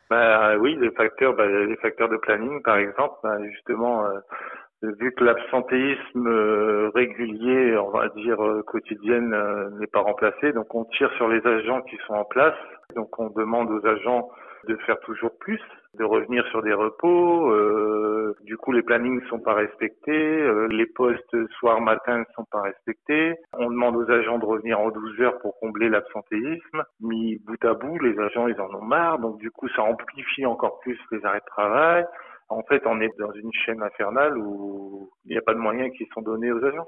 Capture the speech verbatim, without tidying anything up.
Bah oui, les facteurs, bah, les facteurs de planning, par exemple, bah, justement, euh, vu que l'absentéisme euh, régulier, on va dire euh, quotidienne, euh, n'est pas remplacé, donc on tire sur les agents qui sont en place. Donc on demande aux agents de faire toujours plus, de revenir sur des repos. Euh, du coup, les plannings ne sont pas respectés, euh, les postes soir-matin ne sont pas respectés. On demande aux agents de revenir en douze heures pour combler l'absentéisme. Mis bout à bout, les agents, ils en ont marre. Donc du coup, ça amplifie encore plus les arrêts de travail. En fait, on est dans une chaîne infernale où il n'y a pas de moyens qui sont donnés aux agents.